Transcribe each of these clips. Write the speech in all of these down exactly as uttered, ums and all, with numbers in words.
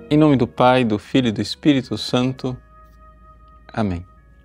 Em nome do Pai, do Filho e do Espírito Santo. Amém.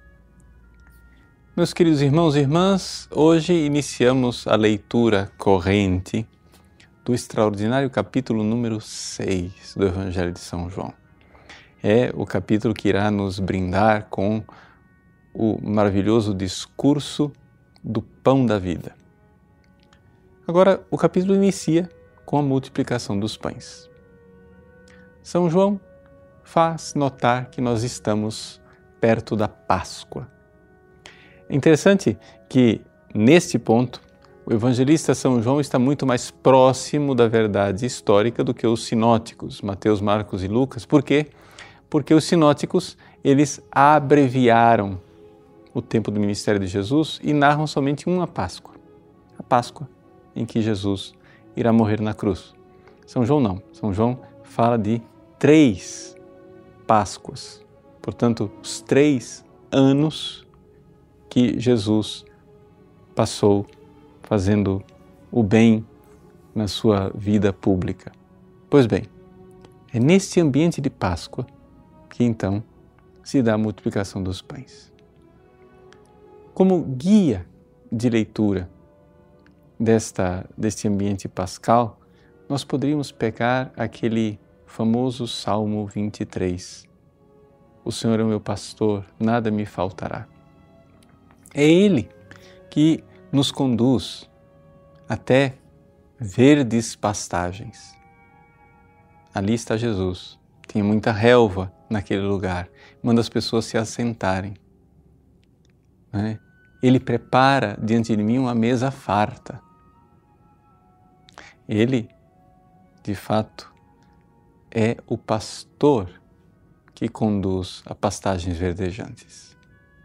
Meus queridos irmãos e irmãs, hoje iniciamos a leitura corrente do extraordinário capítulo número seis do Evangelho de São João. É o capítulo que irá nos brindar com o maravilhoso discurso do pão da vida. Agora, o capítulo inicia com a multiplicação dos pães. São João faz notar que nós estamos perto da Páscoa. É interessante que, neste ponto, o evangelista São João está muito mais próximo da verdade histórica do que os sinóticos, Mateus, Marcos e Lucas. Por quê? Porque os sinóticos, eles abreviaram o tempo do ministério de Jesus e narram somente uma Páscoa, a Páscoa em que Jesus irá morrer na cruz. São João não, São João fala de três Páscoas, portanto, os três anos que Jesus passou fazendo o bem na sua vida pública. Pois bem, é neste ambiente de Páscoa que então se dá a multiplicação dos pães. Como guia de leitura desta, deste ambiente pascal, nós poderíamos pegar aquele famoso Salmo vinte e três. O Senhor é o meu pastor, nada me faltará. É Ele que nos conduz até verdes pastagens. Ali está Jesus. Tinha muita relva naquele lugar. Manda as pessoas se assentarem. Né? Ele prepara diante de mim uma mesa farta. Ele, de fato, é o pastor que conduz a pastagens verdejantes.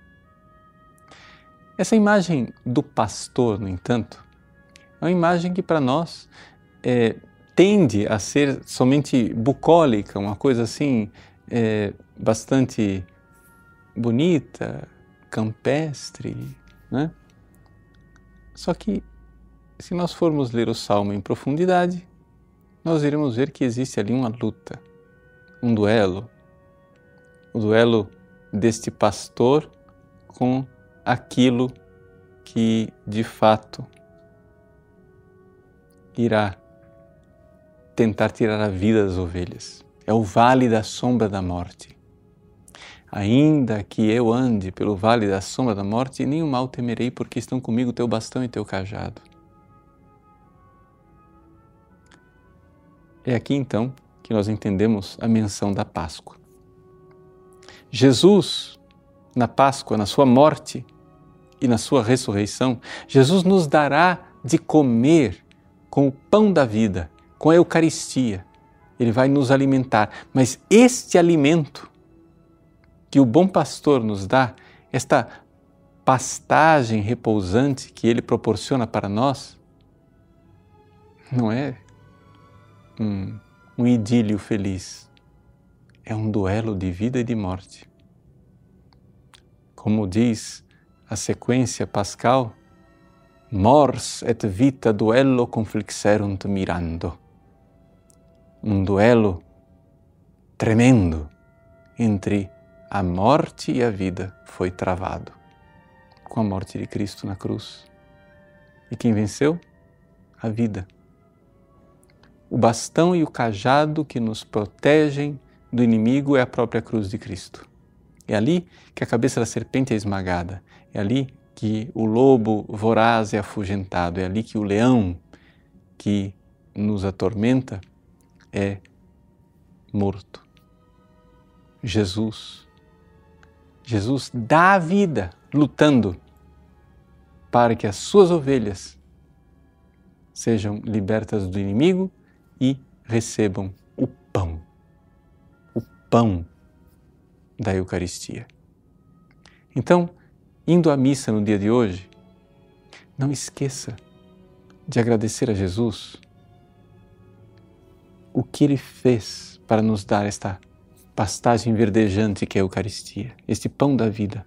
Essa imagem do pastor, no entanto, é uma imagem que para nós é, tende a ser somente bucólica, uma coisa assim é, bastante bonita, campestre, né? Só que se nós formos ler o Salmo em profundidade, nós iremos ver que existe ali uma luta, um duelo, o duelo deste pastor com aquilo que de fato irá tentar tirar a vida das ovelhas. É o vale da sombra da morte. Ainda que eu ande pelo vale da sombra da morte, nenhum mal temerei, porque estão comigo teu bastão e teu cajado. É aqui então que nós entendemos a menção da Páscoa. Jesus, na Páscoa, na sua morte e na sua ressurreição, Jesus nos dará de comer com o pão da vida, com a Eucaristia. Ele vai nos alimentar, mas este alimento que o bom pastor nos dá, esta pastagem repousante que ele proporciona para nós, não é Um, um idílio feliz, é um duelo de vida e de morte. Como diz a sequência pascal, mors et vita duello conflixerunt mirando. Um duelo tremendo entre a morte e a vida foi travado com a morte de Cristo na cruz. E quem venceu? A vida. O bastão e o cajado que nos protegem do inimigo é a própria cruz de Cristo. É ali que a cabeça da serpente é esmagada. É ali que o lobo voraz é afugentado. É ali que o leão que nos atormenta é morto. Jesus. Jesus dá a vida lutando para que as suas ovelhas sejam libertas do inimigo e recebam o pão, o pão da Eucaristia. Então, indo à missa no dia de hoje, não esqueça de agradecer a Jesus o que Ele fez para nos dar esta pastagem verdejante que é a Eucaristia, este pão da vida.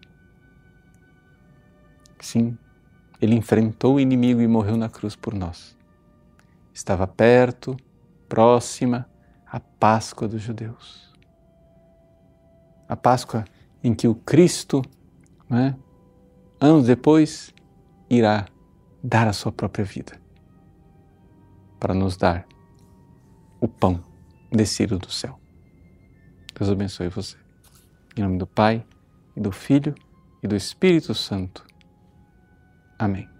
Sim, Ele enfrentou o inimigo e morreu na cruz por nós. Estava perto, próxima, a Páscoa dos judeus. A Páscoa em que o Cristo, né, anos depois, irá dar a sua própria vida para nos dar o pão descido do céu. Deus abençoe você. Em nome do Pai, e do Filho, e do Espírito Santo. Amém.